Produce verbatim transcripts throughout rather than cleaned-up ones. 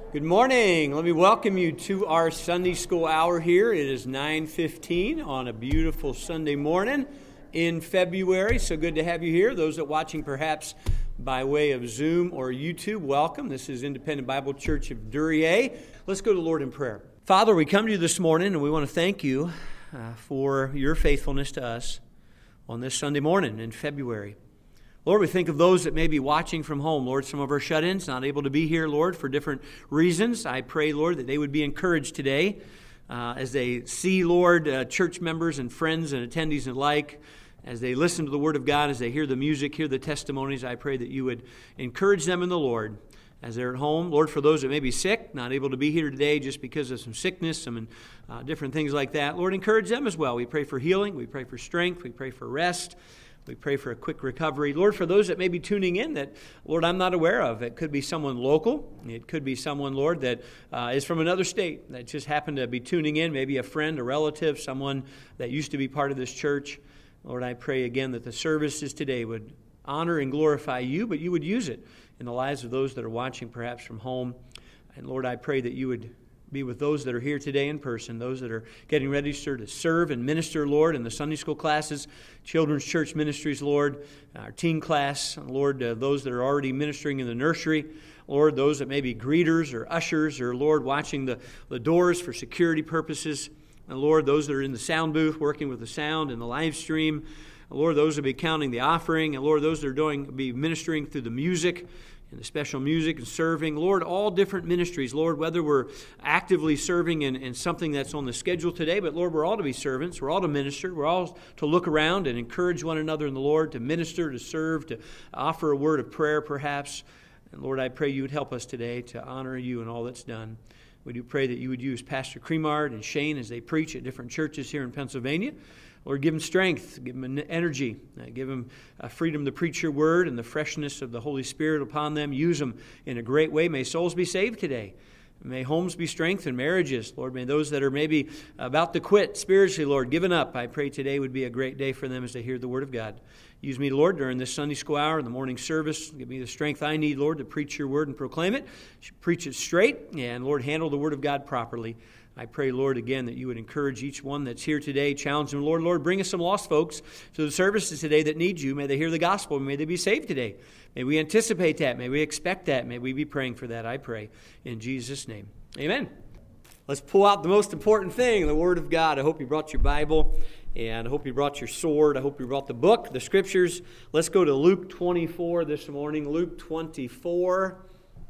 Good morning. Let me welcome you to our Sunday school hour here. It is nine fifteen on a beautiful Sunday morning in February. So good to have you here. Those that are watching perhaps by way of Zoom or YouTube, welcome. This is Independent Bible Church of Duryea. Let's go to the Lord in prayer. Father, we come to you this morning and we want to thank you uh, for your faithfulness to us on this Sunday morning in February. Lord, we think of those that may be watching from home. Lord, some of our shut-ins not able to be here, Lord, for different reasons. I pray, Lord, that they would be encouraged today uh, as they see, Lord, uh, church members and friends and attendees alike, as they listen to the Word of God, as they hear the music, hear the testimonies. I pray that you would encourage them in the Lord as they're at home. Lord, for those that may be sick, not able to be here today just because of some sickness, some uh, different things like that, Lord, encourage them as well. We pray for healing. We pray for strength. We pray for rest. We pray for a quick recovery. Lord, for those that may be tuning in that, Lord, I'm not aware of. It could be someone local. It could be someone, Lord, that uh, is from another state that just happened to be tuning in, maybe a friend, a relative, someone that used to be part of this church. Lord, I pray again that the services today would honor and glorify you, but you would use it in the lives of those that are watching perhaps from home. And Lord, I pray that you would be with those that are here today in person, those that are getting ready to serve and minister, Lord, in the Sunday school classes, children's church ministries, Lord, our teen class, Lord, uh, those that are already ministering in the nursery, Lord, those that may be greeters or ushers or, Lord, watching the, the doors for security purposes, and, Lord, those that are in the sound booth working with the sound and the live stream, and, Lord, those that be counting the offering, and, Lord, those that are doing be ministering through the music, and the special music and serving, Lord, all different ministries, Lord, whether we're actively serving in, in something that's on the schedule today, but Lord, we're all to be servants, we're all to minister, we're all to look around and encourage one another in the Lord, to minister, to serve, to offer a word of prayer perhaps. And Lord, I pray you would help us today to honor you in all that's done. We do pray that you would use Pastor Cremard and Shane as they preach at different churches here in Pennsylvania. Lord, give them strength, give them energy, uh, give them uh, freedom to preach your word and the freshness of the Holy Spirit upon them. Use them in a great way. May souls be saved today. May homes be strengthened, marriages. Lord, may those that are maybe about to quit spiritually, Lord, given up, I pray today would be a great day for them as they hear the word of God. Use me, Lord, during this Sunday school hour, the morning service. Give me the strength I need, Lord, to preach your word and proclaim it. Preach it straight, and, Lord, handle the word of God properly. I pray, Lord, again, that you would encourage each one that's here today, challenge them. Lord, Lord, bring us some lost folks to the services today that need you. May they hear the gospel. May they be saved today. May we anticipate that. May we expect that. May we be praying for that, I pray, in Jesus' name. Amen. Let's pull out the most important thing, the Word of God. I hope you brought your Bible, and I hope you brought your sword. I hope you brought the book, the Scriptures. Let's go to Luke twenty-four this morning. Luke twenty-four.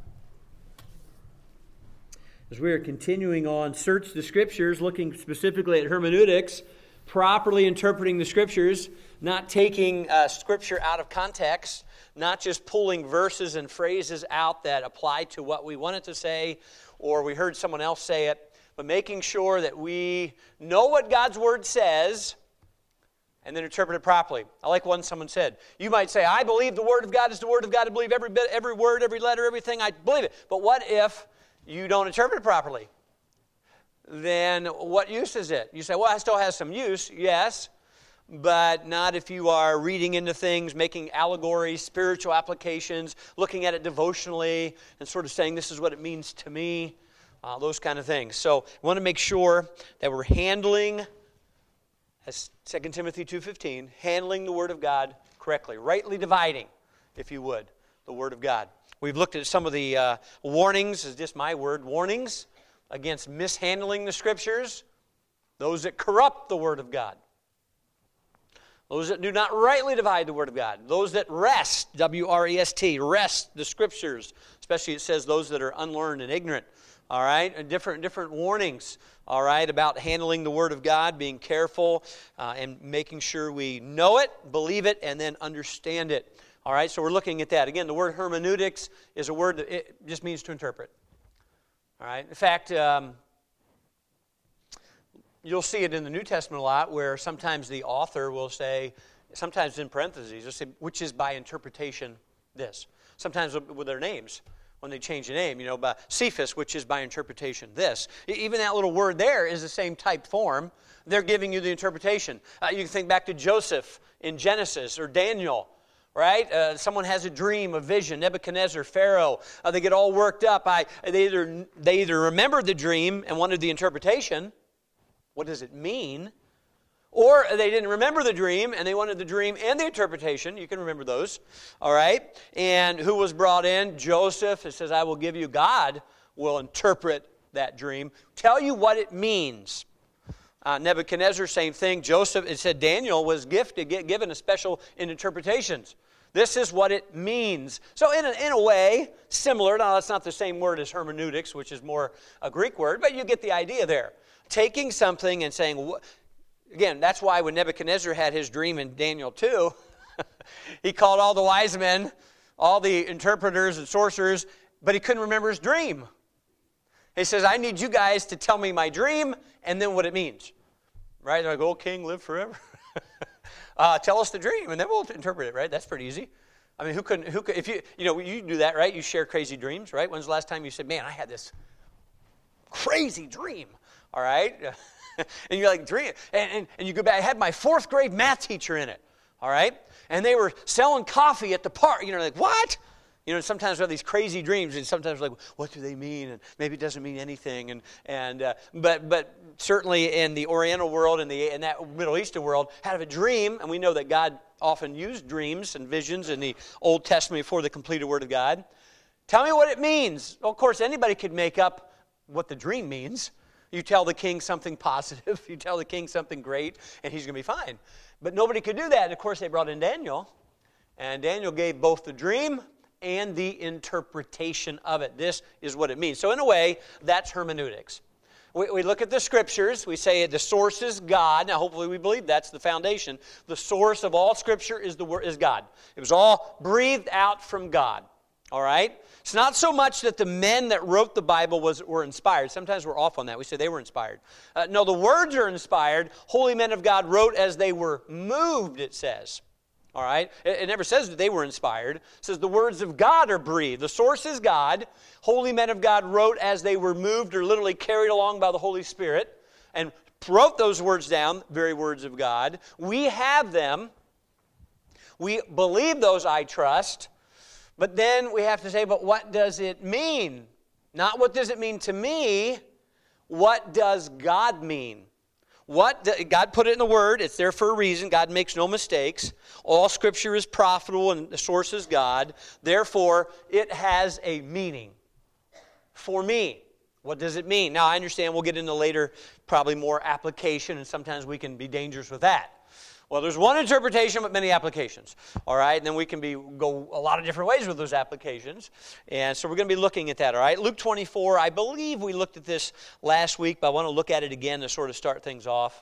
As we are continuing on Search the Scriptures, looking specifically at hermeneutics, properly interpreting the Scriptures, not taking uh, Scripture out of context, not just pulling verses and phrases out that apply to what we want it to say, or we heard someone else say it, but making sure that we know what God's Word says and then interpret it properly. I like one someone said. You might say, I believe the Word of God is the Word of God. I believe every bit, every word, every letter, everything. I believe it. But what if you don't interpret it properly? Then what use is it? You say, well, it still has some use, yes, but not if you are reading into things, making allegories, spiritual applications, looking at it devotionally, and sort of saying, this is what it means to me, uh, those kind of things. So we want to make sure that we're handling, as Second Timothy two fifteen, handling the Word of God correctly, rightly dividing, if you would, the Word of God. We've looked at some of the uh, warnings, is just my word, warnings against mishandling the Scriptures, those that corrupt the Word of God, those that do not rightly divide the Word of God, those that wrest, W R E S T, wrest the Scriptures, especially it says those that are unlearned and ignorant, all right, and different, different warnings, all right, about handling the Word of God, being careful, uh, and making sure we know it, believe it, and then understand it. All right, so we're looking at that. Again, the word hermeneutics is a word that it just means to interpret. All right, in fact, um, you'll see it in the New Testament a lot where sometimes the author will say, sometimes in parentheses, they'll say, which is by interpretation this. Sometimes with their names, when they change the name, you know, by Cephas, which is by interpretation this. Even that little word there is the same type form. They're giving you the interpretation. Uh, you can think back to Joseph in Genesis or Daniel, right? Uh, someone has a dream, a vision. Nebuchadnezzar, Pharaoh, uh, they get all worked up. I, they, either, they either remembered the dream and wanted the interpretation. What does it mean? Or they didn't remember the dream and they wanted the dream and the interpretation. You can remember those, all right? And who was brought in? Joseph. It says, I will give you, God will interpret that dream, tell you what it means. Uh, Nebuchadnezzar, same thing. Joseph, it said Daniel was gifted, given a special in interpretations. This is what it means. So in a, in a way, similar. Now, that's not the same word as hermeneutics, which is more a Greek word, but you get the idea there. Taking something and saying, again, that's why when Nebuchadnezzar had his dream in Daniel two, he called all the wise men, all the interpreters and sorcerers, but he couldn't remember his dream. He says, I need you guys to tell me my dream and then what it means. Right? They're like, oh, king, live forever. uh, tell us the dream, and then we'll interpret it, right? That's pretty easy. I mean, who couldn't, who could, if you, you know, you do that, right? You share crazy dreams, right? When's the last time you said, man, I had this crazy dream, all right? And you're like, dream. And, and, and you go back, I had my fourth grade math teacher in it, all right? And they were selling coffee at the park. You know, like, what? You know, sometimes we have these crazy dreams, and sometimes we're like, what do they mean? And maybe it doesn't mean anything. And and uh, but but certainly in the Oriental world and the in that Middle Eastern world, had a dream, and we know that God often used dreams and visions in the Old Testament before the completed Word of God. Tell me what it means. Well, of course, anybody could make up what the dream means. You tell the king something positive, you tell the king something great, and he's going to be fine. But nobody could do that. And of course, they brought in Daniel, and Daniel gave both the dream and the interpretation of it. This is what it means. So in a way, that's hermeneutics. We, we look at the Scriptures. We say the source is God. Now, hopefully we believe that's the foundation. The source of all Scripture is the word is God. It was all breathed out from God. All right? It's not so much that the men that wrote the Bible was were inspired. Sometimes we're off on that. We say they were inspired. Uh, no, the words are inspired. Holy men of God wrote as they were moved, it says. All right? It, it never says that they were inspired. It says the words of God are breathed. The source is God. Holy men of God wrote as they were moved or literally carried along by the Holy Spirit and wrote those words down, very words of God. We have them. We believe those, I trust. But then we have to say, but what does it mean? Not what does it mean to me, what does God mean? What do, God put it in the Word. It's there for a reason. God makes no mistakes. All Scripture is profitable and the source is God. Therefore, it has a meaning for me. What does it mean? Now, I understand we'll get into later probably more application, and sometimes we can be dangerous with that. Well, there's one interpretation, but many applications. All right, and then we can be go a lot of different ways with those applications. And so we're going to be looking at that, all right? Luke twenty-four, I believe we looked at this last week, but I want to look at it again to sort of start things off.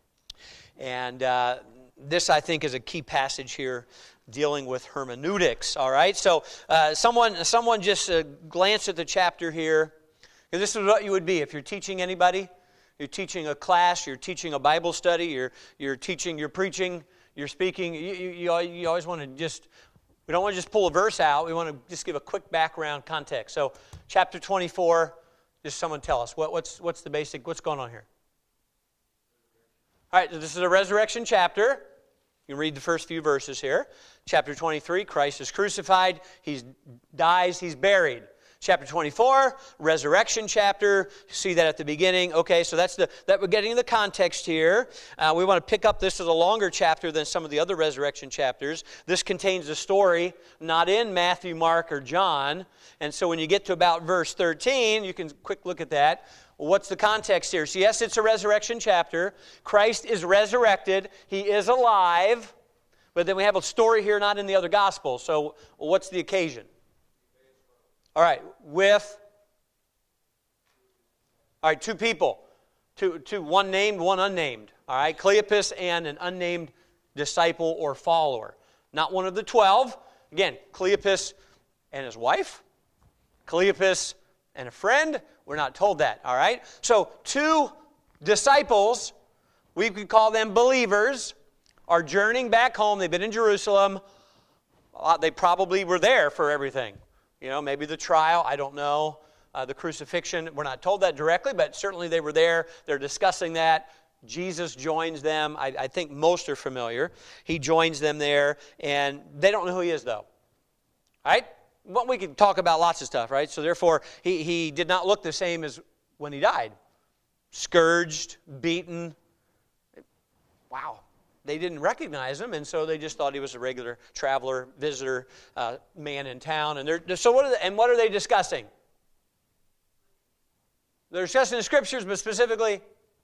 And uh, this, I think, is a key passage here dealing with hermeneutics, all right? So uh, someone, someone just uh, glance at the chapter here. And this is what you would be if you're teaching anybody. You're teaching a class, you're teaching a Bible study, you're you're teaching, you're preaching, you're speaking. You, you, you always want to just, we don't want to just pull a verse out. We want to just give a quick background context. So chapter twenty-four, just someone tell us, what, what's what's the basic, what's going on here? All right, this is a resurrection chapter. You can read the first few verses here. Chapter twenty-three, Christ is crucified, he dies, he's buried. Chapter twenty-four, resurrection chapter. You see that at the beginning. Okay, so that's the that we're getting the context here. Uh, we want to pick up this as a longer chapter than some of the other resurrection chapters. This contains a story not in Matthew, Mark, or John. And so when you get to about verse thirteen, you can quick look at that. Well, what's the context here? So yes, it's a resurrection chapter. Christ is resurrected. He is alive. But then we have a story here not in the other Gospels. So what's the occasion? All right, with, all right, two people, two, two, one named, one unnamed. All right, Cleopas and an unnamed disciple or follower. Not one of the twelve. Again, Cleopas and his wife, Cleopas and a friend. We're not told that, all right? So two disciples, we could call them believers, are journeying back home. They've been in Jerusalem. Uh, they probably were there for everything. You know, maybe the trial, I don't know. Uh, the crucifixion, we're not told that directly, but certainly they were there. They're discussing that. Jesus joins them. I, I think most are familiar. He joins them there, and they don't know who he is, though. Right? Well, we can talk about lots of stuff, right? So therefore, he, he did not look the same as when he died. Scourged, beaten. Wow. They didn't recognize him, and so they just thought he was a regular traveler, visitor, uh, man in town. And they're so what are they, and what are they discussing? They're discussing the Scriptures, but specifically,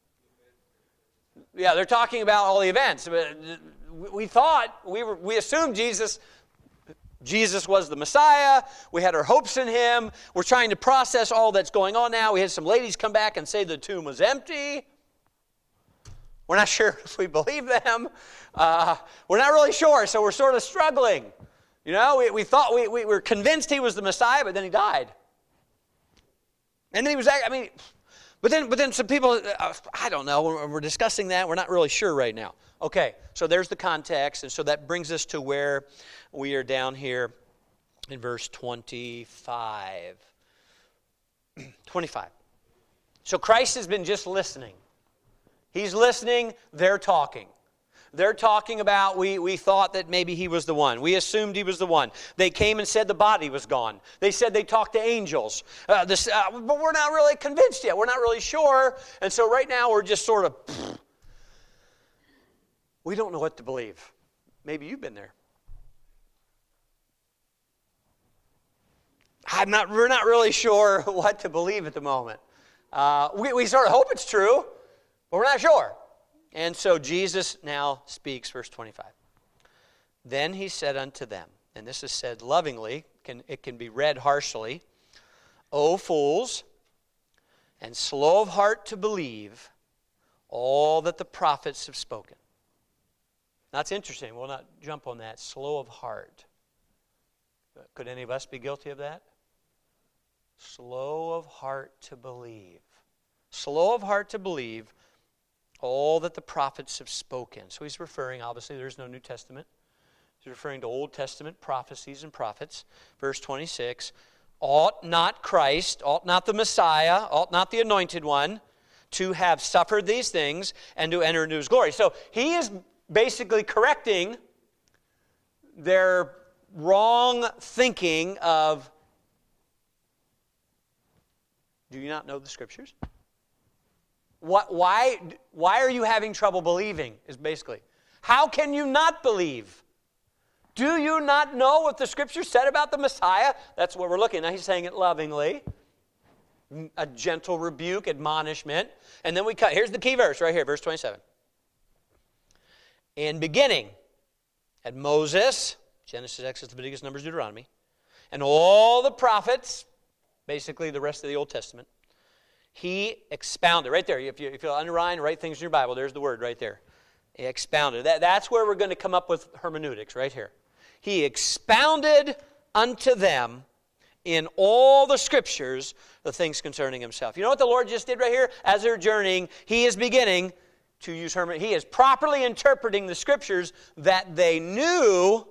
yeah, they're talking about all the events. We thought, we were, we assumed Jesus, Jesus was the Messiah. We had our hopes in him. We're trying to process all that's going on now. We had some ladies come back and say the tomb was empty. We're not sure if we believe them. Uh, we're not really sure, so we're sort of struggling. You know, we, we thought, we, we were convinced he was the Messiah, but then he died. And then he was, I mean, but then but then some people, uh, I don't know, we're, we're discussing that. We're not really sure right now. Okay, so there's the context, and so that brings us to where we are down here in verse twenty-five. twenty-five. So Christ has been just listening. He's listening, they're talking. They're talking about, we, we thought that maybe he was the one. We assumed he was the one. They came and said the body was gone. They said they talked to angels. Uh, this, uh, but we're not really convinced yet. We're not really sure. And so right now we're just sort of, pfft, we don't know what to believe. Maybe you've been there. I'm not, we're not really sure what to believe at the moment. Uh, we, we sort of hope it's true, but we're not sure. And so Jesus now speaks, verse twenty-five. Then he said unto them, and this is said lovingly, can, it can be read harshly, O fools, and slow of heart to believe all that the prophets have spoken. That's interesting. We'll not jump on that. Slow of heart. Could any of us be guilty of that? Slow of heart to believe. Slow of heart to believe all that the prophets have spoken. So he's referring, obviously, there's no New Testament. He's referring to Old Testament prophecies and prophets. Verse twenty-six, ought not Christ, ought not the Messiah, ought not the Anointed One, to have suffered these things and to enter into his glory. So he is basically correcting their wrong thinking of, do you not know the Scriptures? What, why, why are you having trouble believing, is basically. How can you not believe? Do you not know what the Scripture said about the Messiah? That's what we're looking at. Now he's saying it lovingly. A gentle rebuke, admonishment. And then we cut. Here's the key verse right here, verse twenty-seven. In beginning, at Moses, Genesis, Exodus, Leviticus, Numbers, Deuteronomy, and all the prophets, basically the rest of the Old Testament, he expounded. Right there, if you, if you underline, write things in your Bible, there's the word right there. He expounded. That, that's where we're going to come up with hermeneutics, right here. He expounded unto them in all the Scriptures the things concerning himself. You know what the Lord just did right here? As they're journeying, he is beginning to use hermeneutics. He is properly interpreting the Scriptures that they knew,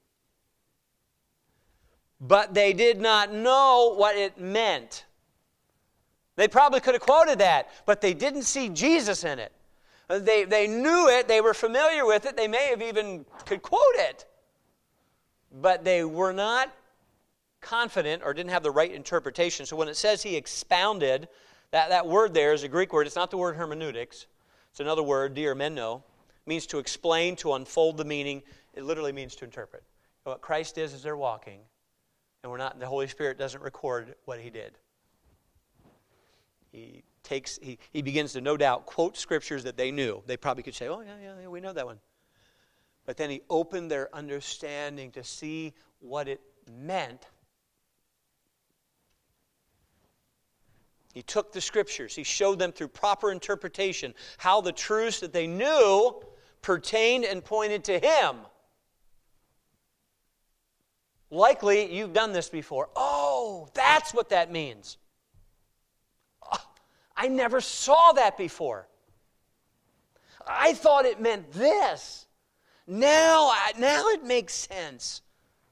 but they did not know what it meant. They probably could have quoted that, but they didn't see Jesus in it. They, they knew it, they were familiar with it, they may have even could quote it, but they were not confident or didn't have the right interpretation. So when it says he expounded, that, that word there is a Greek word. It's not the word hermeneutics. It's another word, diarmeno. It means to explain, to unfold the meaning. It literally means to interpret. What Christ is is they're walking, and we're not. The Holy Spirit doesn't record what he did. He takes. He, he begins to, no doubt, quote scriptures that they knew. They probably could say, "Oh yeah, yeah, yeah, we know that one." But then he opened their understanding to see what it meant. He took the Scriptures. He showed them through proper interpretation how the truths that they knew pertained and pointed to him. Likely, you've done this before. Oh, that's what that means. Oh, I never saw that before. I thought it meant this. Now, now it makes sense.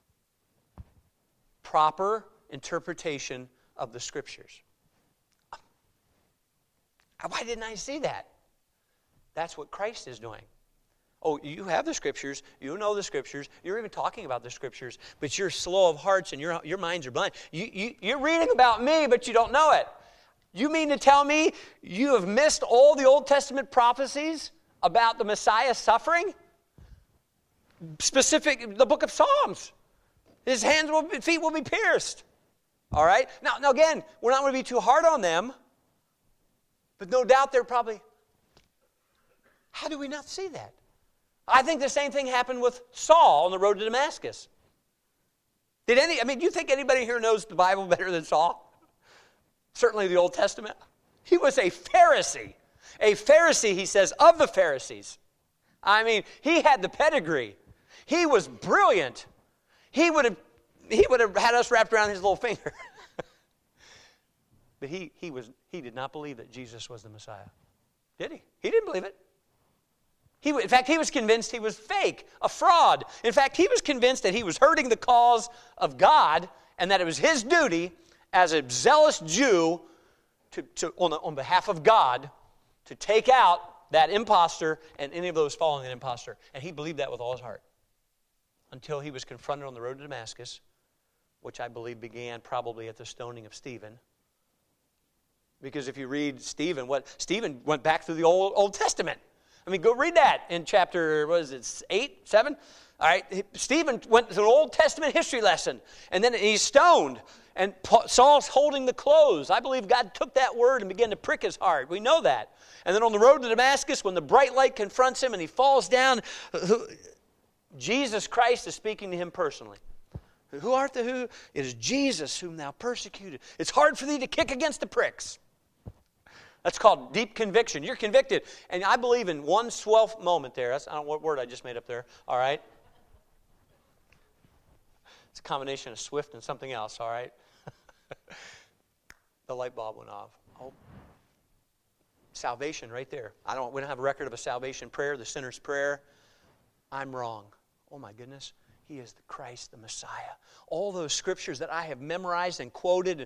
Proper interpretation of the Scriptures. Why didn't I see that? That's what Christ is doing. Oh, you have the Scriptures, you know the Scriptures, you're even talking about the Scriptures, but you're slow of hearts and your, your minds are blind. You, you, you're reading about me, but you don't know it. You mean to tell me you have missed all the Old Testament prophecies about the Messiah suffering? Specific, the book of Psalms. His hands will be, feet will be pierced. All right? Now, now again, we're not going to be too hard on them, but no doubt they're probably, how do we not see that? I think the same thing happened with Saul on the road to Damascus. Did any, I mean, do you think anybody here knows the Bible better than Saul? Certainly the Old Testament. He was a Pharisee. A Pharisee, he says, of the Pharisees. I mean, he had the pedigree. He was brilliant. He would have, he would have had us wrapped around his little finger. But he, he, was, he did not believe that Jesus was the Messiah. Did he? He didn't believe it. He, in fact, he was convinced he was fake, a fraud. In fact, he was convinced that he was hurting the cause of God and that it was his duty as a zealous Jew to, to, on, the, on behalf of God to take out that imposter and any of those following that imposter. And he believed that with all his heart until he was confronted on the road to Damascus, which I believe began probably at the stoning of Stephen. Because if you read Stephen, what Stephen went back through the Old, Old Testament. I mean, go read that in chapter, what is it, eight, seven? All right, Stephen went through an Old Testament history lesson, and then he's stoned, and Saul's holding the clothes. I believe God took that word and began to prick his heart. We know that. And then on the road to Damascus, when the bright light confronts him and he falls down, Jesus Christ is speaking to him personally. Who art thou? Who? It is Jesus whom thou persecuted. It's hard for thee to kick against the pricks. That's called deep conviction. You're convicted. And I believe in one swell moment there. That's, I don't know what word I just made up there. All right? It's a combination of swift and something else. All right? The light bulb went off. Oh. Salvation right there. I don't. We don't have a record of a salvation prayer, the sinner's prayer. I'm wrong. Oh my goodness. He is the Christ, the Messiah. All those scriptures that I have memorized and quoted.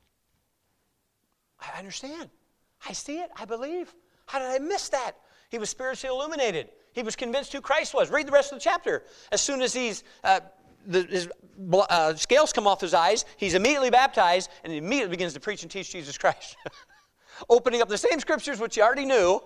I understand. I see it. I believe. How did I miss that? He was spiritually illuminated. He was convinced who Christ was. Read the rest of the chapter. As soon as he's, uh, the, his uh, scales come off his eyes, he's immediately baptized, and he immediately begins to preach and teach Jesus Christ. Opening up the same scriptures which he already knew,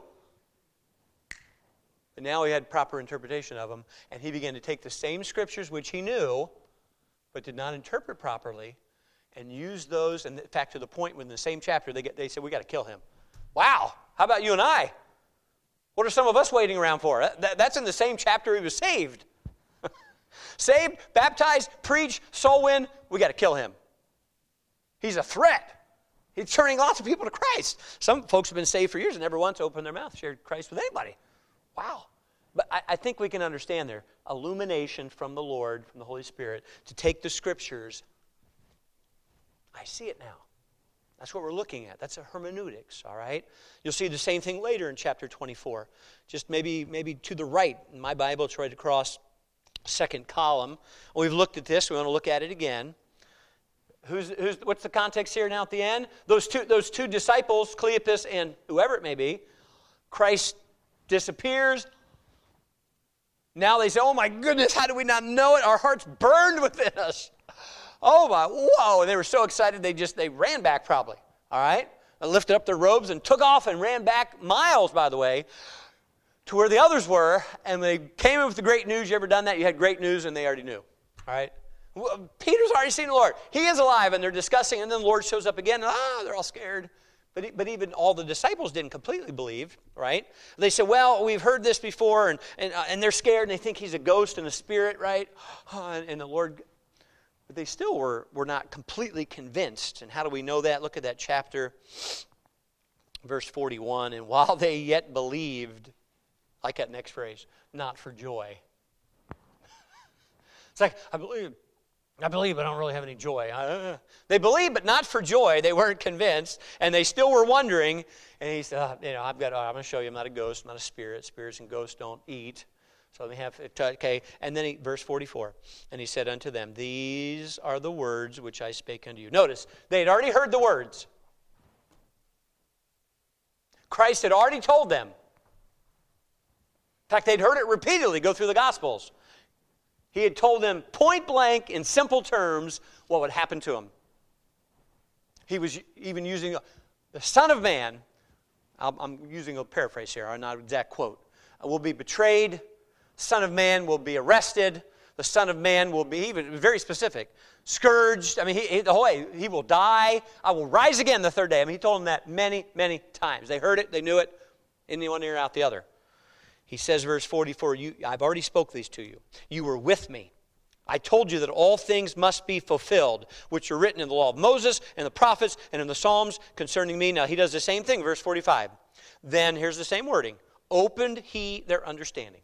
but now he had proper interpretation of them, and he began to take the same scriptures which he knew, but did not interpret properly, and use those, and in fact, to the point when in the same chapter, they, get, they said, we got to kill him. Wow, how about you and I? What are some of us waiting around for? That, that's in the same chapter he was saved. Saved, baptized, preach, soul win, we got to kill him. He's a threat. He's turning lots of people to Christ. Some folks have been saved for years and never once opened their mouth, shared Christ with anybody. Wow. But I, I think we can understand there, illumination from the Lord, from the Holy Spirit, to take the scriptures. I see it now. That's what we're looking at. That's a hermeneutics, all right? You'll see the same thing later in chapter twenty-four. Just maybe maybe to the right. In my Bible, it's right across second column. Well, we've looked at this. We want to look at it again. Who's, who's, what's the context here now at the end? Those two, those two disciples, Cleopas and whoever it may be, Christ disappears. Now they say, oh my goodness, how do we not know it? Our hearts burned within us. Oh my, whoa. And they were so excited they just, they ran back probably, all right? They lifted up their robes and took off and ran back miles, by the way, to where the others were. And they came in with the great news. You ever done that? You had great news and they already knew, all right? Peter's already seen the Lord. He is alive, and they're discussing, and then the Lord shows up again, and ah, they're all scared. But, but even all the disciples didn't completely believe, right? They said, well, we've heard this before, and, and, uh, and they're scared, and they think he's a ghost and a spirit, right? And, and the Lord, but they still were, were not completely convinced. And how do we know that? Look at that chapter, verse forty-one. And while they yet believed, I like that next phrase, not for joy. It's like, I believe. I believe, but I don't really have any joy. Uh, they believed, but not for joy. They weren't convinced, and they still were wondering. And he said, oh, "You know, I've got. Oh, I'm going to show you. I'm not a ghost. I'm not a spirit. Spirits and ghosts don't eat." So they have. Okay, and then he, verse forty-four, and he said unto them, "These are the words which I spake unto you." Notice they had already heard the words. Christ had already told them. fact, they'd heard it repeatedly go through the Gospels. He had told them point blank in simple terms what would happen to him. He was even using the Son of Man, I'm using a paraphrase here, not an exact quote, will be betrayed, Son of Man will be arrested, the Son of Man will be, even very specific, scourged. I mean, he, he, the whole way, he will die. I will rise again the third day. I mean, he told them that many, many times. They heard it, they knew it, in the one ear out the other. He says, verse forty-four, you, I've already spoke these to you. You were with me. I told you that all things must be fulfilled, which are written in the law of Moses and the prophets and in the Psalms concerning me. Now, he does the same thing, verse forty-five. Then, here's the same wording. Opened he their understanding.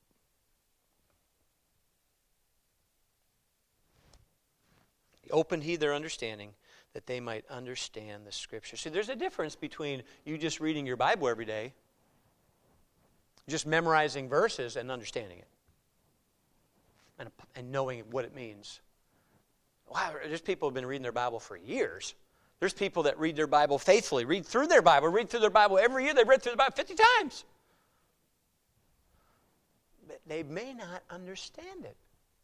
Opened he their understanding that they might understand the Scripture. See, there's a difference between you just reading your Bible every day, just memorizing verses and understanding it, and, and knowing what it means. Wow, there's people who have been reading their Bible for years. There's people that read their Bible faithfully, read through their Bible, read through their Bible every year. They've read through the Bible fifty times. But they may not understand it.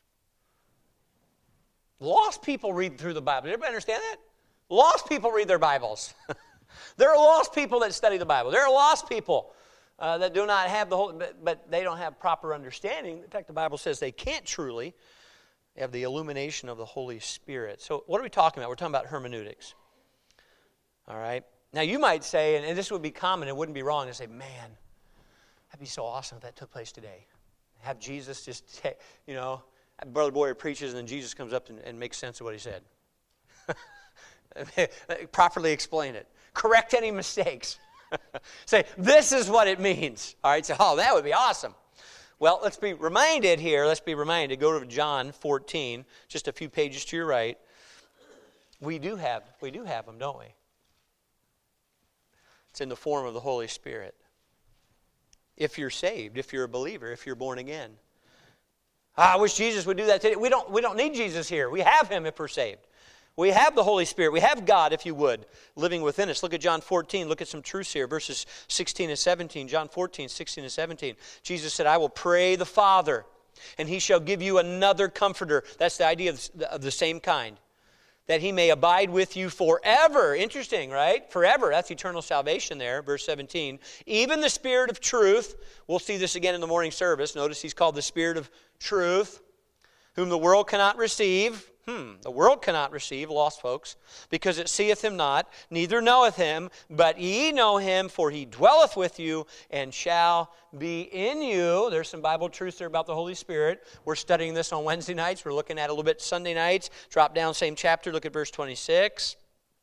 Lost people read through the Bible. Did everybody understand that? Lost people read their Bibles. There are lost people that study the Bible. There are lost people uh, that do not have the whole, but, but they don't have proper understanding. In fact, the Bible says they can't truly have the illumination of the Holy Spirit. So what are we talking about? We're talking about hermeneutics. All right? Now you might say, and this would be common, it wouldn't be wrong to say, man, that'd be so awesome if that took place today. Have Jesus just, you know, Brother Boyer preaches and then Jesus comes up and, and makes sense of what he said. Properly explain it. Correct any mistakes. Say, this is what it means. All right, so, oh, that would be awesome. Well, let's be reminded here, let's be reminded, go to John fourteen, just a few pages to your right. We do have, we do have them, don't we? It's in the form of the Holy Spirit. If you're saved, if you're a believer, if you're born again. Ah, I wish Jesus would do that today. We don't, we don't need Jesus here. We have him if we're saved. We have the Holy Spirit. We have God, if you would, living within us. Look at John fourteen. Look at some truths here. Verses sixteen and seventeen. John fourteen, sixteen and seventeen. Jesus said, I will pray the Father, and he shall give you another comforter. That's the idea of the, of the same kind. That he may abide with you forever. Interesting, right? Forever. That's eternal salvation there. Verse seventeen. Even the Spirit of truth. We'll see this again in the morning service. Notice he's called the Spirit of truth, whom the world cannot receive. Hmm, the world cannot receive, lost folks, because it seeth him not, neither knoweth him, but ye know him, for he dwelleth with you and shall be in you. There's some Bible truths there about the Holy Spirit. We're studying this on Wednesday nights. We're looking at it a little bit Sunday nights. Drop down, same chapter, look at verse twenty-six.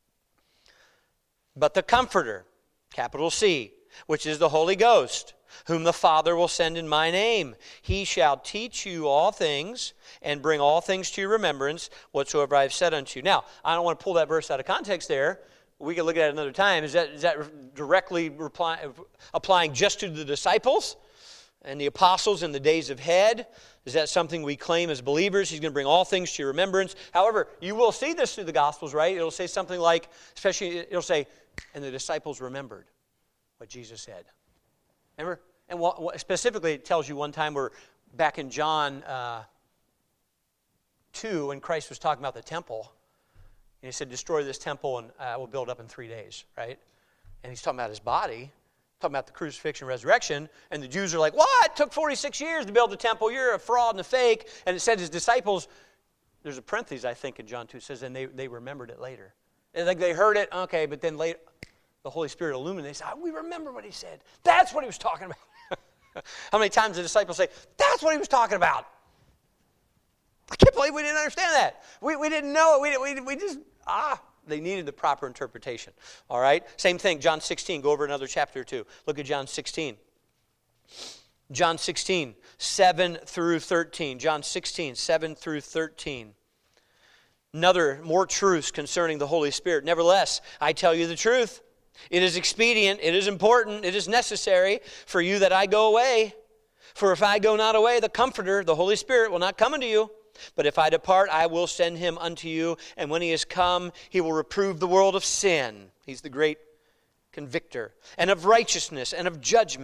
But the Comforter, capital C, which is the Holy Ghost, whom the Father will send in my name. He shall teach you all things and bring all things to your remembrance whatsoever I have said unto you. Now, I don't want to pull that verse out of context there. We can look at it another time. Is that, is that directly reply, applying just to the disciples and the apostles in the days of head? Is that something we claim as believers? He's going to bring all things to your remembrance. However, you will see this through the Gospels, right? It'll say something like, especially, it'll say, and the disciples remembered what Jesus said. Remember? And what, what specifically, it tells you one time where back in John uh, two, when Christ was talking about the temple, and he said, destroy this temple and I will build up in three days, right? And he's talking about his body, talking about the crucifixion and resurrection, and the Jews are like, what? It took forty-six years to build the temple. You're a fraud and a fake. And it said his disciples, there's a parenthesis, I think, in John two, it says, and they, they remembered it later. And like they heard it, okay, but then later, the Holy Spirit illuminated. They said, oh, we remember what he said. That's what he was talking about. How many times the disciples say, that's what he was talking about? I can't believe we didn't understand that. We, we didn't know it. We, we, we just, ah, they needed the proper interpretation. All right? Same thing, John sixteen. Go over another chapter or two. Look at John sixteen. John sixteen, seven through thirteen. John sixteen, seven through thirteen. Another, more truths concerning the Holy Spirit. Nevertheless, I tell you the truth. It is expedient, it is important, it is necessary for you that I go away. For if I go not away, the Comforter, the Holy Spirit, will not come unto you. But if I depart, I will send him unto you. And when he is come, he will reprove the world of sin. He's the great convictor. And of righteousness and of judgment.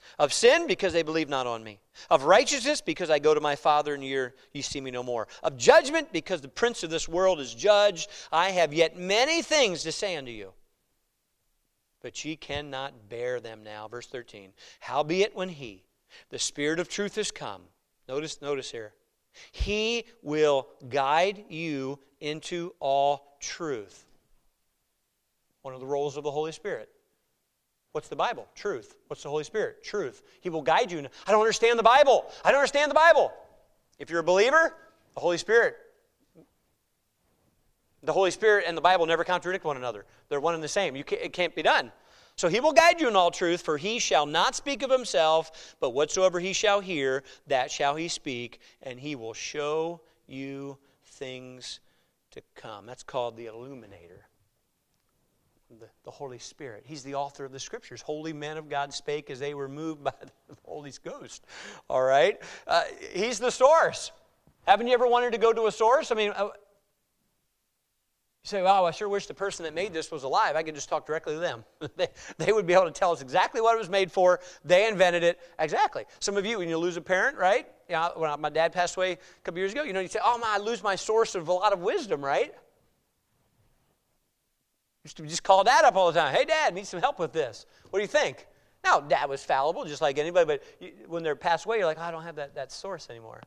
Of sin, because they believe not on me. Of righteousness, because I go to my Father, and ye ye see me no more. Of judgment, because the prince of this world is judged. I have yet many things to say unto you, but ye cannot bear them now. Verse thirteen. Howbeit when he, the Spirit of truth, is come. Notice, notice here. He will guide you into all truth. One of the roles of the Holy Spirit. What's the Bible? Truth. What's the Holy Spirit? Truth. He will guide you. I don't understand the Bible. I don't understand the Bible. If you're a believer, the Holy Spirit. The Holy Spirit and the Bible never contradict one another. They're one and the same. You can't, it can't be done. So he will guide you in all truth, for he shall not speak of himself, but whatsoever he shall hear, that shall he speak, and he will show you things to come. That's called the illuminator. The, the Holy Spirit. He's the author of the Scriptures. Holy men of God spake as they were moved by the Holy Ghost. All right? Uh, he's the source. Haven't you ever wanted to go to a source? I mean, uh, you say, wow, I sure wish the person that made this was alive. I could just talk directly to them. they, they would be able to tell us exactly what it was made for. They invented it. Exactly. Some of you, when you lose a parent, right? You know, when my dad passed away a couple years ago, you know, you say, oh, man, I lose my source of a lot of wisdom, right? Used to just call Dad up all the time. Hey, Dad, need some help with this. What do you think? Now, Dad was fallible, just like anybody, but you, when they're passed away, you're like, oh, I don't have that, that source anymore.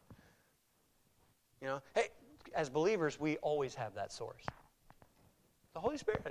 You know, hey, as believers, we always have that source. The Holy Spirit.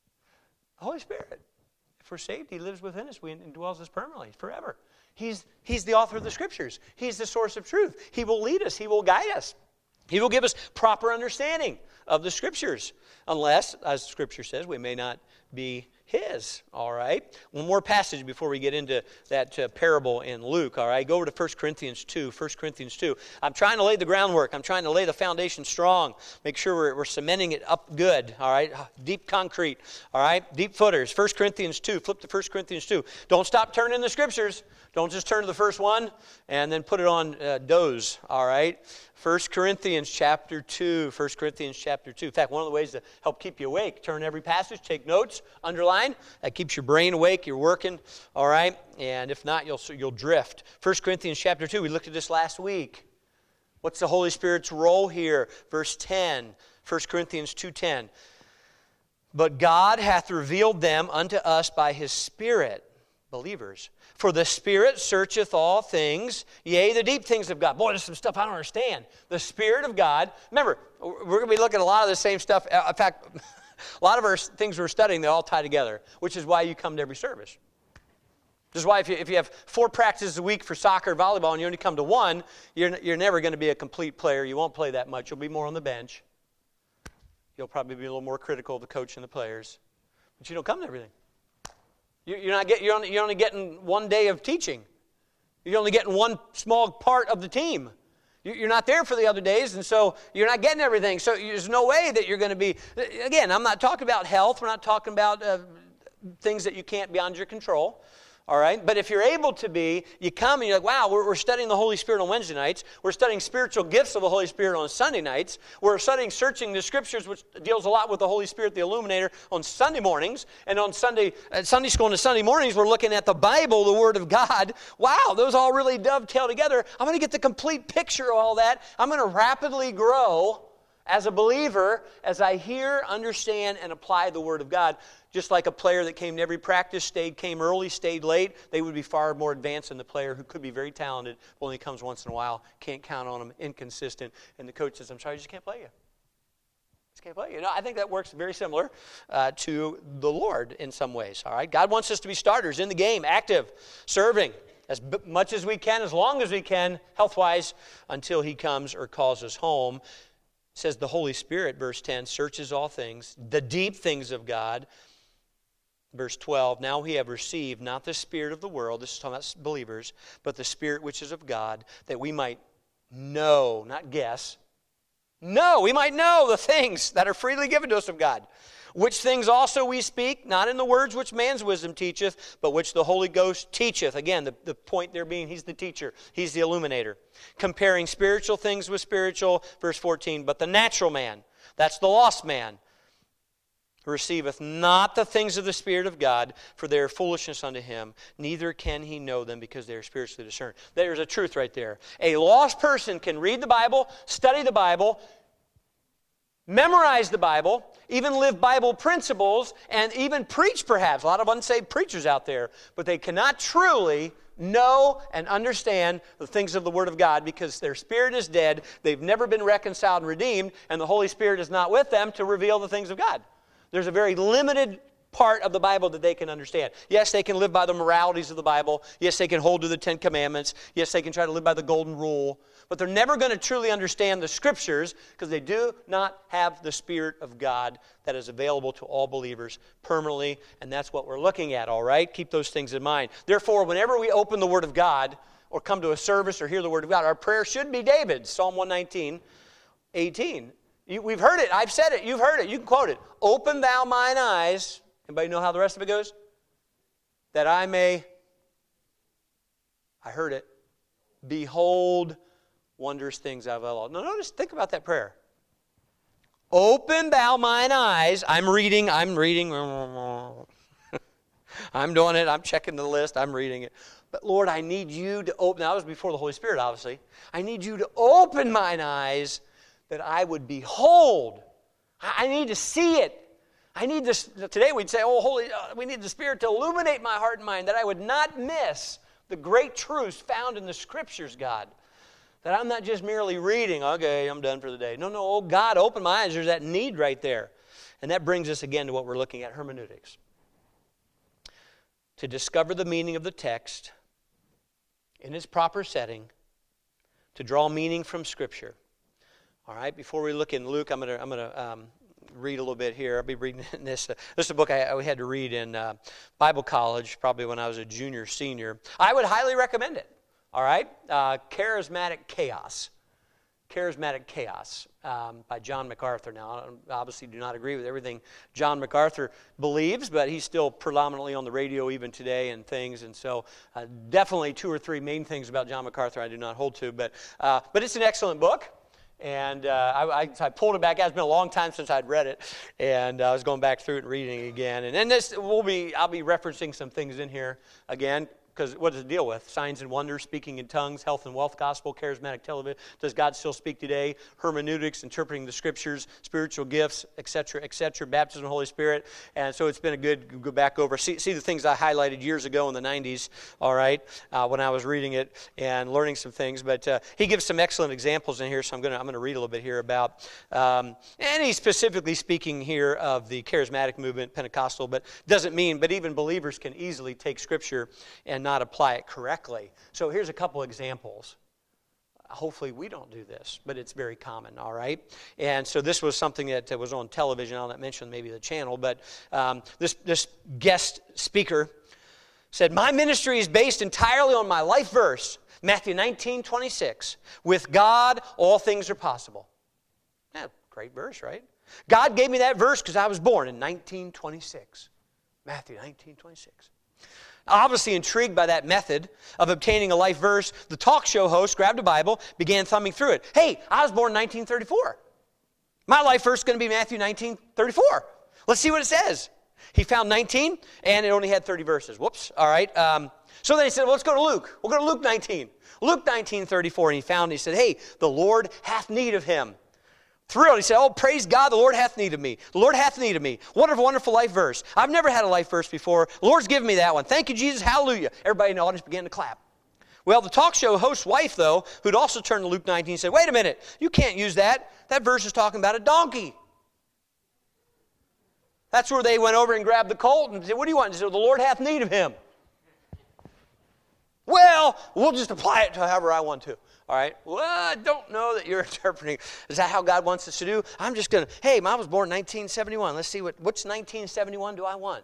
The Holy Spirit. If we're saved, He lives within us. We indwells us permanently, forever. He's, he's the author of the Scriptures. He's the source of truth. He will lead us. He will guide us. He will give us proper understanding of the Scriptures, unless, as Scripture says, we may not be His, all right? One more passage before we get into that uh, parable in Luke, all right? Go over to First Corinthians two, First Corinthians two. I'm trying to lay the groundwork. I'm trying to lay the foundation strong. Make sure we're, we're cementing it up good, all right? Deep concrete, all right? Deep footers. First Corinthians two. Flip to First Corinthians two. Don't stop turning the Scriptures. Don't just turn to the first one and then put it on uh, doze, all right? First Corinthians chapter two. First Corinthians chapter two. In fact, one of the ways to help keep you awake, turn every passage, take notes, underline. That keeps your brain awake. You're working, all right? And if not, you'll you'll drift. First Corinthians chapter two. We looked at this last week. What's the Holy Spirit's role here? Verse ten. First Corinthians two ten. But God hath revealed them unto us by His Spirit, believers. For the Spirit searcheth all things, yea, the deep things of God. Boy, there's some stuff I don't understand. The Spirit of God. Remember, we're going to be looking at a lot of the same stuff. In fact, a lot of our things we're studying, they all tie together, which is why you come to every service. This is why if you, if you have four practices a week for soccer, volleyball, and you only come to one, you're, you're never going to be a complete player. You won't play that much. You'll be more on the bench. You'll probably be a little more critical of the coach and the players. But you don't come to everything. You're not get, you're, only, you're only getting one day of teaching. You're only getting one small part of the team. You're not there for the other days, and so you're not getting everything. So there's no way that you're going to be... Again, I'm not talking about health. We're not talking about uh, things that you can't beyond your control. All right? But if you're able to be, you come and you're like, wow, we're, we're studying the Holy Spirit on Wednesday nights. We're studying spiritual gifts of the Holy Spirit on Sunday nights. We're studying Searching the Scriptures, which deals a lot with the Holy Spirit, the Illuminator, on Sunday mornings. And on Sunday at Sunday school and Sunday mornings, we're looking at the Bible, the Word of God. Wow, those all really dovetail together. I'm going to get the complete picture of all that. I'm going to rapidly grow as a believer as I hear, understand, and apply the Word of God. Just like a player that came to every practice, stayed, came early, stayed late, they would be far more advanced than the player who could be very talented, but only comes once in a while, can't count on them, inconsistent, and the coach says, I'm sorry, I just can't play you. Just can't play you. You know, I think that works very similar uh, to the Lord in some ways, all right? God wants us to be starters in the game, active, serving as much as we can, as long as we can, health-wise, until He comes or calls us home. It says the Holy Spirit, verse ten, searches all things, the deep things of God. Verse twelve, now we have received not the spirit of the world, this is talking about believers, but the Spirit which is of God, that we might know, not guess, know, we might know the things that are freely given to us of God. Which things also we speak, not in the words which man's wisdom teacheth, but which the Holy Ghost teacheth. Again, the, the point there being He's the teacher, He's the illuminator. Comparing spiritual things with spiritual, verse fourteen, but the natural man, that's the lost man, receiveth not the things of the Spirit of God, for they are foolishness unto him, neither can he know them, because they are spiritually discerned. There's a truth right there. A lost person can read the Bible, study the Bible, memorize the Bible, even live Bible principles, and even preach perhaps. A lot of unsaved preachers out there, but they cannot truly know and understand the things of the Word of God because their spirit is dead, they've never been reconciled and redeemed, and the Holy Spirit is not with them to reveal the things of God. There's a very limited part of the Bible that they can understand. Yes, they can live by the moralities of the Bible. Yes, they can hold to the Ten Commandments. Yes, they can try to live by the Golden Rule. But they're never going to truly understand the Scriptures because they do not have the Spirit of God that is available to all believers permanently, and that's what we're looking at, all right? Keep those things in mind. Therefore, whenever we open the Word of God or come to a service or hear the Word of God, our prayer should be David's, Psalm one nineteen, eighteen. You, we've heard it. I've said it. You've heard it. You can quote it. Open thou mine eyes. Anybody know how the rest of it goes? That I may, I heard it, behold wondrous things out of thy law. Now notice, think about that prayer. Open thou mine eyes. I'm reading, I'm reading. I'm doing it. I'm checking the list. I'm reading it. But Lord, I need you to open. That was before the Holy Spirit, obviously. I need you to open mine eyes that I would behold. I need to see it. I need this. Today we'd say, oh, Holy, uh, we need the Spirit to illuminate my heart and mind, that I would not miss the great truths found in the Scriptures, God. That I'm not just merely reading, okay, I'm done for the day. No, no, oh God, open my eyes. There's that need right there. And that brings us again to what we're looking at, hermeneutics. To discover the meaning of the text in its proper setting, to draw meaning from Scripture. All right, before we look in Luke, I'm going to I'm going to um, read a little bit here. I'll be reading this. Uh, this is a book I, I had to read in uh, Bible college, probably when I was a junior, senior. I would highly recommend it. All right, uh, Charismatic Chaos. Charismatic Chaos um, by John MacArthur. Now, I obviously do not agree with everything John MacArthur believes, but he's still predominantly on the radio even today and things. And so uh, definitely two or three main things about John MacArthur I do not hold to. But, uh, but it's an excellent book. And uh, I, I, I pulled it back out. It's been a long time since I'd read it, and I was going back through it and reading it again. And then this will be, I'll be referencing some things in here again, because what does it deal with? Signs and wonders, speaking in tongues, health and wealth gospel, charismatic television. Does God still speak today? Hermeneutics, interpreting the Scriptures, spiritual gifts, et cetera, et cetera. Baptism of the Holy Spirit. And so it's been a good go back over. See, see the things I highlighted years ago in the nineties, all right, uh, when I was reading it and learning some things. But uh, he gives some excellent examples in here, so I'm going to I'm going to read a little bit here about. Um, and he's specifically speaking here of the charismatic movement, Pentecostal, but doesn't mean, but even believers can easily take Scripture and not apply it correctly. So here's a couple examples. Hopefully we don't do this, but it's very common, all right? And so this was something that was on television. I'll not mention maybe the channel, but um, this, this guest speaker said, my ministry is based entirely on my life verse, Matthew nineteen twenty-six. With God, all things are possible. Yeah, great verse, right? God gave me that verse because I was born in nineteen twenty-six. Matthew nineteen twenty-six. Obviously intrigued by that method of obtaining a life verse, the talk show host grabbed a Bible, began thumbing through it. Hey, I was born in nineteen thirty-four. My life verse is going to be Matthew nineteen thirty-four. Let's see what it says. He found nineteen, and it only had thirty verses. Whoops. All right. Um, so then he said, well, let's go to Luke. We'll go to Luke nineteen. Luke nineteen thirty-four, and he found, he said, hey, the Lord hath need of him. Thrilled. He said, oh, praise God, the Lord hath need of me. The Lord hath need of me. Wonderful, wonderful life verse. I've never had a life verse before. The Lord's given me that one. Thank you, Jesus. Hallelujah. Everybody in the audience began to clap. Well, the talk show host's wife, though, who'd also turned to Luke nineteen, said, wait a minute. You can't use that. That verse is talking about a donkey. That's where they went over and grabbed the colt and said, what do you want? He said, the Lord hath need of him. Well, we'll just apply it to however I want to. All right? Well, I don't know that you're interpreting. Is that how God wants us to do? I'm just going to, hey, I was born in nineteen seventy-one. Let's see, what which nineteen seventy-one do I want?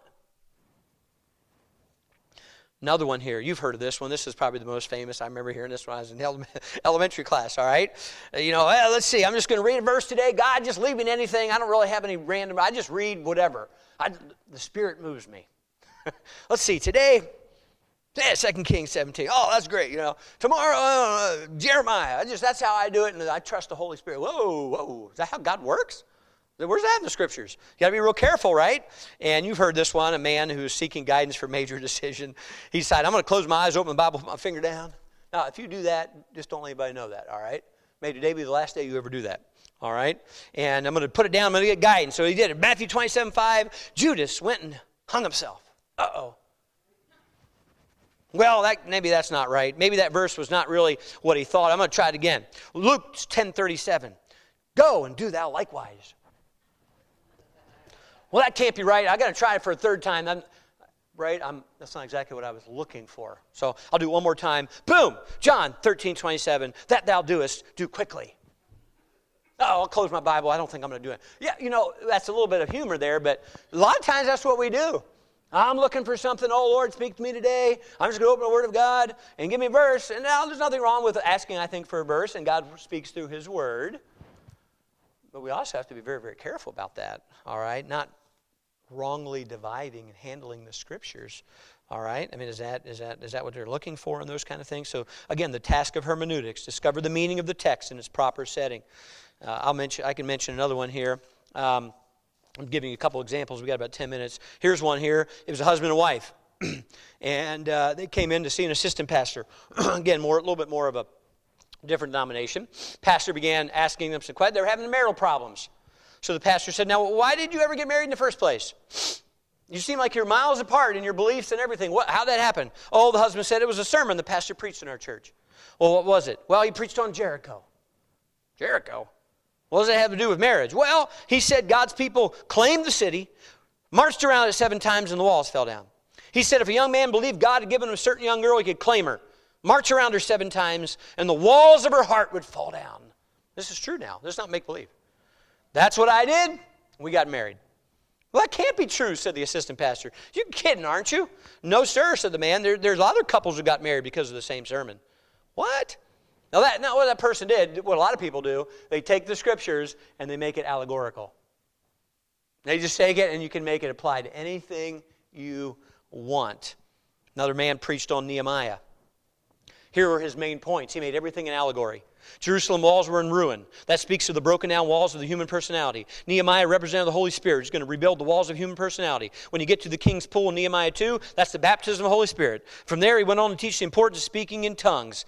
Another one here. You've heard of this one. This is probably the most famous. I remember hearing this when I was in elementary class, all right? You know, well, let's see. I'm just going to read a verse today. God, just leave me anything. I don't really have any random. I just read whatever. I, the Spirit moves me. Let's see. Today, yeah, Second Kings seventeen. Oh, that's great. You know, tomorrow, uh, Jeremiah. I just that's how I do it, and I trust the Holy Spirit. Whoa, whoa. Is that how God works? Where's that in the Scriptures? You got to be real careful, right? And you've heard this one, a man who's seeking guidance for a major decision. He decided, I'm going to close my eyes, open the Bible, put my finger down. Now, if you do that, just don't let anybody know that, all right? May today be the last day you ever do that, all right? And I'm going to put it down. I'm going to get guidance. So he did it. Matthew twenty-seven five, Judas went and hung himself. Uh-oh. Well, that, maybe that's not right. Maybe that verse was not really what he thought. I'm going to try it again. Luke ten thirty-seven, go and do thou likewise. Well, that can't be right. I got to try it for a third time. I'm, right? I'm, that's not exactly what I was looking for. So I'll do one more time. Boom! John thirteen twenty-seven. That thou doest, do quickly. Oh, I'll close my Bible. I don't think I'm going to do it. Yeah, you know, that's a little bit of humor there, but a lot of times that's what we do. I'm looking for something. Oh, Lord, speak to me today. I'm just going to open the Word of God and give me a verse. And now there's nothing wrong with asking, I think, for a verse, and God speaks through His Word. But we also have to be very, very careful about that, all right? Not wrongly dividing and handling the Scriptures, all right? I mean, is that is that is that what they're looking for and those kind of things? So, again, the task of hermeneutics, discover the meaning of the text in its proper setting. Uh, I'll mention. I can mention another one here. Um, I'm giving you a couple examples. We got about ten minutes. Here's one here. It was a husband and wife, and uh, they came in to see an assistant pastor. Again, more a little bit more of a different denomination. Pastor began asking them some questions. They were having marital problems. So the pastor said, now, why did you ever get married in the first place? You seem like you're miles apart in your beliefs and everything. What, how'd that happen? Oh, the husband said it was a sermon the pastor preached in our church. Well, what was it? Well, he preached on Jericho. Jericho? What does that have to do with marriage? Well, he said God's people claimed the city, marched around it seven times, and the walls fell down. He said if a young man believed God had given him a certain young girl, he could claim her, march around her seven times, and the walls of her heart would fall down. This is true now. This is not make-believe. That's what I did. We got married. Well, that can't be true, said the assistant pastor. You're kidding, aren't you? No, sir, said the man. There, there's other couples who got married because of the same sermon. What? Now, that, not what that person did, what a lot of people do, they take the Scriptures and they make it allegorical. They just take it and you can make it apply to anything you want. Another man preached on Nehemiah. Here were his main points. He made everything an allegory. Jerusalem walls were in ruin. That speaks of the broken down walls of the human personality. Nehemiah represented the Holy Spirit. He's going to rebuild the walls of human personality. When you get to the king's pool in Nehemiah two, that's the baptism of the Holy Spirit. From there, he went on to teach the importance of speaking in tongues.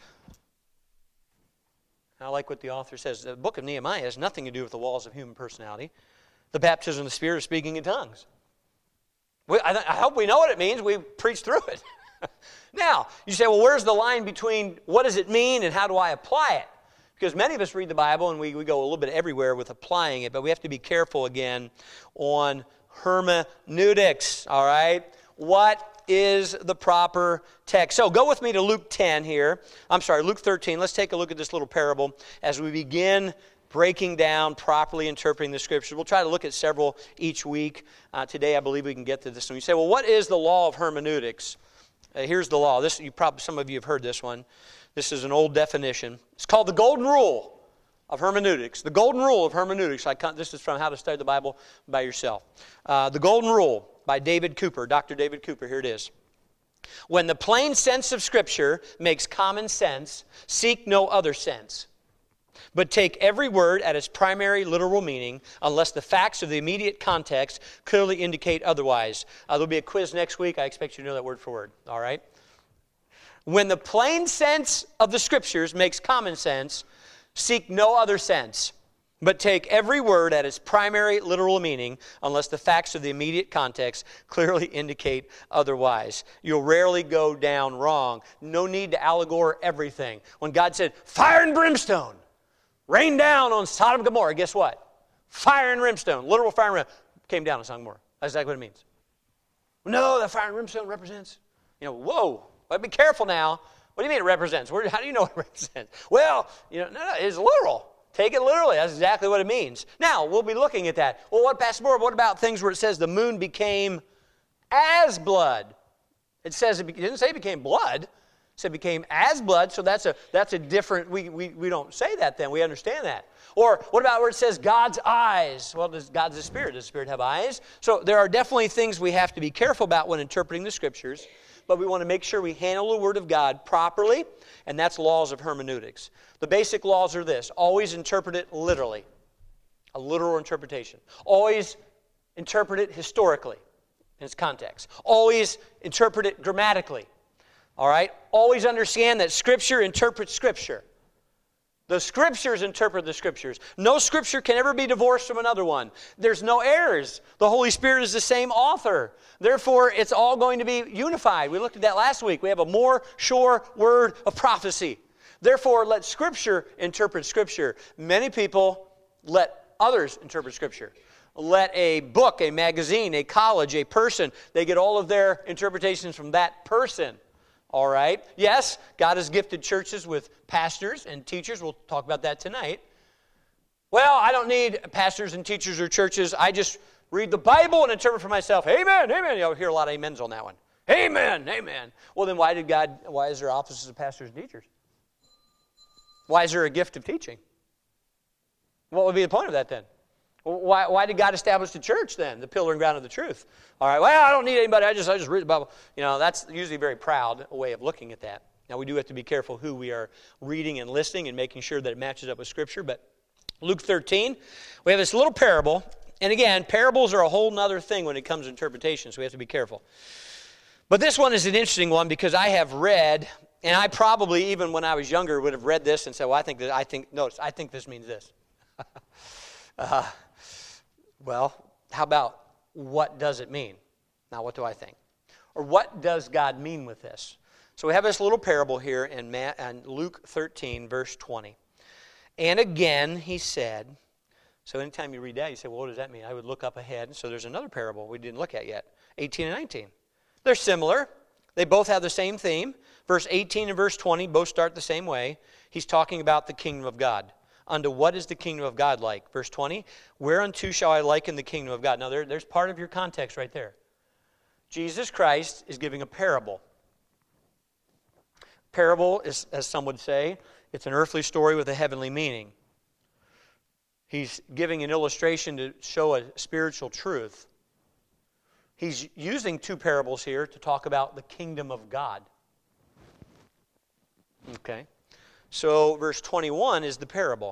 I like what the author says. The book of Nehemiah has nothing to do with the walls of human personality. The baptism of the Spirit is speaking in tongues. We, I, I hope we know what it means. We preach through it. Now, you say, well, where's the line between what does it mean and how do I apply it? Because many of us read the Bible and we, we go a little bit everywhere with applying it, but we have to be careful again on hermeneutics, all right? What is the proper text? So go with me to Luke ten here. I'm sorry, Luke thirteen. Let's take a look at this little parable as we begin breaking down, properly interpreting the Scriptures. We'll try to look at several each week. Uh, today, I believe we can get to this one. You say, well, what is the law of hermeneutics? Uh, here's the law. This, you probably, some of you have heard this one. This is an old definition. It's called the Golden Rule of Hermeneutics. The Golden Rule of Hermeneutics. I this is from How to Study the Bible by Yourself. Uh, the Golden Rule by David Cooper, Doctor David Cooper. Here it is. When the plain sense of Scripture makes common sense, seek no other sense, but take every word at its primary literal meaning, unless the facts of the immediate context clearly indicate otherwise. Uh, there'll be a quiz next week. I expect you to know that word for word. All right? When the plain sense of the Scriptures makes common sense, seek no other sense, but take every word at its primary literal meaning, unless the facts of the immediate context clearly indicate otherwise. You'll rarely go down wrong. No need to allegor everything. When God said, fire and brimstone, rain down on Sodom and Gomorrah, guess what? Fire and brimstone, literal fire and brimstone, came down on Sodom and Gomorrah. That's exactly what it means. No, that fire and brimstone represents, you know, whoa. But be careful now. What do you mean it represents? Where, how do you know it represents? Well, you know, no, no, it's literal. Take it literally. That's exactly what it means. Now, we'll be looking at that. Well, what, Pastor Moore, what about things where it says the moon became as blood? It says, it, it didn't say it became blood. It said it became as blood, so that's a that's a different, we, we, we don't say that then. We understand that. Or what about where it says God's eyes? Well, does God's a spirit. Does the Spirit have eyes? So there are definitely things we have to be careful about when interpreting the Scriptures. But we want to make sure we handle the Word of God properly, and that's laws of hermeneutics. The basic laws are this. Always interpret it literally. A literal interpretation. Always interpret it historically in its context. Always interpret it grammatically. All right? Always understand that Scripture interprets Scripture. The Scriptures interpret the Scriptures. No Scripture can ever be divorced from another one. There's no errors. The Holy Spirit is the same author. Therefore, it's all going to be unified. We looked at that last week. We have a more sure word of prophecy. Therefore, let Scripture interpret Scripture. Many people let others interpret Scripture. Let a book, a magazine, a college, a person, they get all of their interpretations from that person. All right? Yes, God has gifted churches with pastors and teachers. We'll talk about that tonight. Well, I don't need pastors and teachers or churches. I just read the Bible and interpret for myself. Amen, amen. You'll hear a lot of amens on that one. Amen, amen. Well, then why did God, why is there offices of pastors and teachers? Why is there a gift of teaching? What would be the point of that then? Why, why did God establish the church then, the pillar and ground of the truth? All right, well, I don't need anybody. I just, I just read the Bible. You know, that's usually a very proud way of looking at that. Now, we do have to be careful who we are reading and listening and making sure that it matches up with Scripture. But Luke thirteen, we have this little parable. And again, parables are a whole other thing when it comes to interpretation, so we have to be careful. But this one is an interesting one because I have read, and I probably, even when I was younger, would have read this and said, well, I think that, I think, notice, I think this means this. uh, Well, how about what does it mean? Now, what do I think? Or what does God mean with this? So we have this little parable here in, Ma- in Luke thirteen, verse twenty. And again, he said, so anytime you read that, you say, well, what does that mean? I would look up ahead. So there's another parable we didn't look at yet, eighteen and nineteen. They're similar. They both have the same theme. Verse eighteen and verse twenty both start the same way. He's talking about the kingdom of God. Unto what is the kingdom of God like? Verse twenty, whereunto shall I liken the kingdom of God? Now, there, there's part of your context right there. Jesus Christ is giving a parable. Parable is, as some would say, it's an earthly story with a heavenly meaning. He's giving an illustration to show a spiritual truth. He's using two parables here to talk about the kingdom of God. Okay. So verse twenty-one is the parable.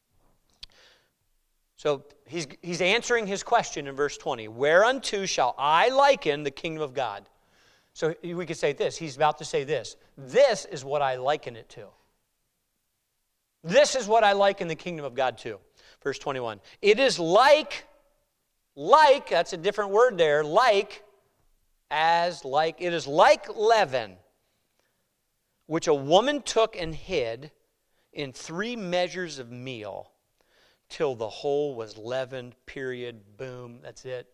So he's, he's answering his question in verse twenty. Whereunto shall I liken the kingdom of God? So we could say this. He's about to say this. This is what I liken it to. This is what I liken the kingdom of God to. Verse twenty-one. It is like, like, that's a different word there, like, as, like, it is like leaven, which a woman took and hid in three measures of meal till the whole was leavened, period, boom, that's it.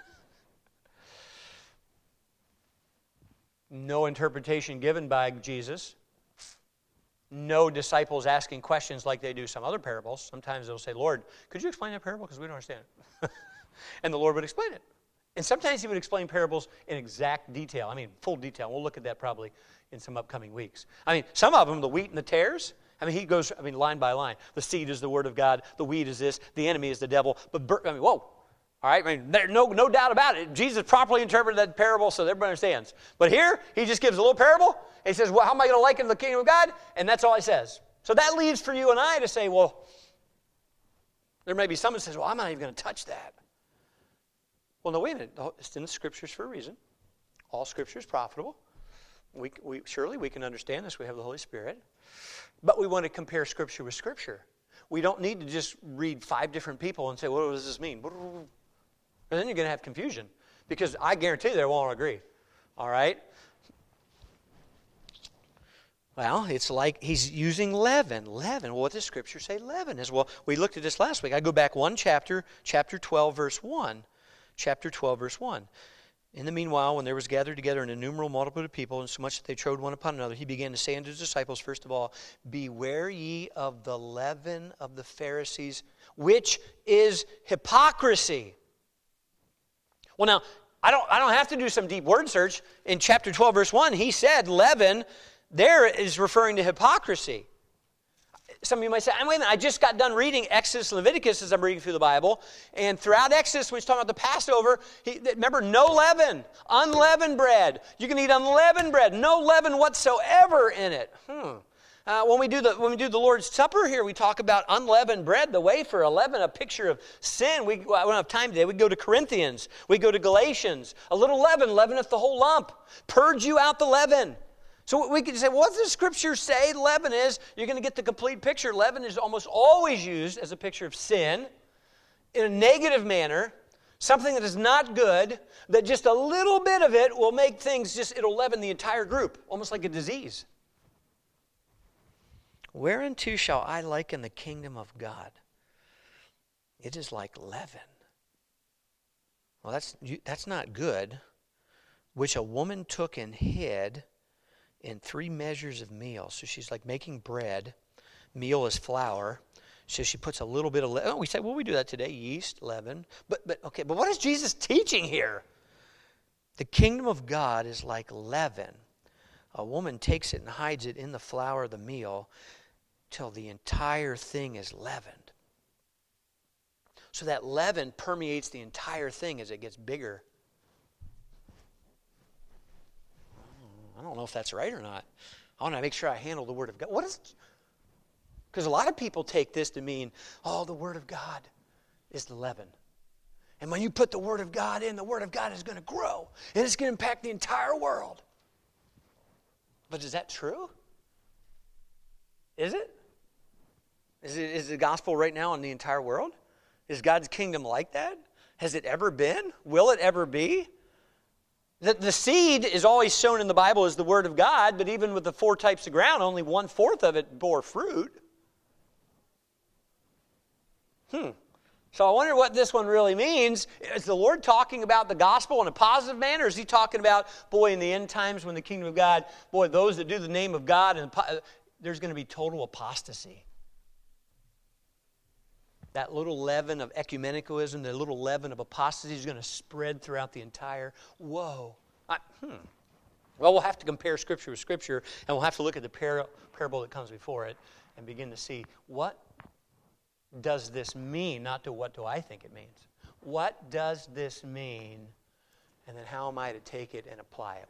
No interpretation given by Jesus. No disciples asking questions like they do some other parables. Sometimes they'll say, Lord, could you explain that parable? Because we don't understand it. And the Lord would explain it. And sometimes he would explain parables in exact detail. I mean, full detail. We'll look at that probably in some upcoming weeks. I mean, some of them, the wheat and the tares, I mean, he goes, I mean, line by line. The seed is the word of God. The wheat is this. The enemy is the devil. But, I mean, whoa. All right? I mean, there's no, no doubt about it. Jesus properly interpreted that parable so everybody understands. But here, he just gives a little parable. And he says, well, how am I going to liken the kingdom of God? And that's all he says. So that leaves for you and I to say, well, there may be someone who says, well, I'm not even going to touch that. Well, no, wait a minute. It's in the Scriptures for a reason. All Scripture is profitable. We, we, surely we can understand this. We have the Holy Spirit. But we want to compare Scripture with Scripture. We don't need to just read five different people and say, what does this mean? And then you're going to have confusion. Because I guarantee they won't agree. All right? Well, it's like he's using leaven. Leaven. Well, what does Scripture say leaven is? Well, we looked at this last week. I go back one chapter, chapter twelve, verse one. Chapter twelve, verse one. In the meanwhile, when there was gathered together an innumerable multitude of people, and so much that they trode one upon another, he began to say unto his disciples, first of all, beware ye of the leaven of the Pharisees, which is hypocrisy. Well, now, I don't, I don't have to do some deep word search. In chapter twelve, verse one, he said leaven there is referring to hypocrisy. Some of you might say, wait a minute, I just got done reading Exodus and Leviticus as I'm reading through the Bible. And throughout Exodus, when he's talking about the Passover, he, remember, no leaven, unleavened bread. You can eat unleavened bread, no leaven whatsoever in it. Hmm. Uh, when we do the when we do the Lord's Supper here, we talk about unleavened bread, the wafer, leaven, a picture of sin. We, I don't have time today. We go to Corinthians. We go to Galatians. A little leaven leaveneth the whole lump. Purge you out the leaven. So we could say, well, what does the Scripture say leaven is? You're going to get the complete picture. Leaven is almost always used as a picture of sin in a negative manner, something that is not good, that just a little bit of it will make things just, it'll leaven the entire group, almost like a disease. Whereunto shall I liken the kingdom of God? It is like leaven. Well, that's that's not good, which a woman took and hid in three measures of meal. So she's like making bread. Meal is flour. So she puts a little bit of leaven. Oh, we say, well, we do that today, yeast, leaven. But, but okay, but what is Jesus teaching here? The kingdom of God is like leaven. A woman takes it and hides it in the flour of the meal till the entire thing is leavened. So that leaven permeates the entire thing as it gets bigger. I don't know if that's right or not. I want to make sure I handle the Word of God. What is... Because a lot of people take this to mean, oh, the Word of God is the leaven. And when you put the Word of God in, the Word of God is going to grow. And it's going to impact the entire world. But is that true? Is it? Is it, is the gospel right now in the entire world? Is God's kingdom like that? Has it ever been? Will it ever be? The, the seed is always shown in the Bible as the Word of God, but even with the four types of ground, only one-fourth of it bore fruit. Hmm. So I wonder what this one really means. Is the Lord talking about the gospel in a positive manner? Or is he talking about, boy, in the end times when the kingdom of God, boy, those that do the name of God, and there's going to be total apostasy. That little leaven of ecumenicalism, the little leaven of apostasy is going to spread throughout the entire, whoa. I, hmm. Well, we'll have to compare Scripture with Scripture, and we'll have to look at the par- parable that comes before it and begin to see what does this mean, not to what do I think it means. What does this mean, and then how am I to take it and apply it?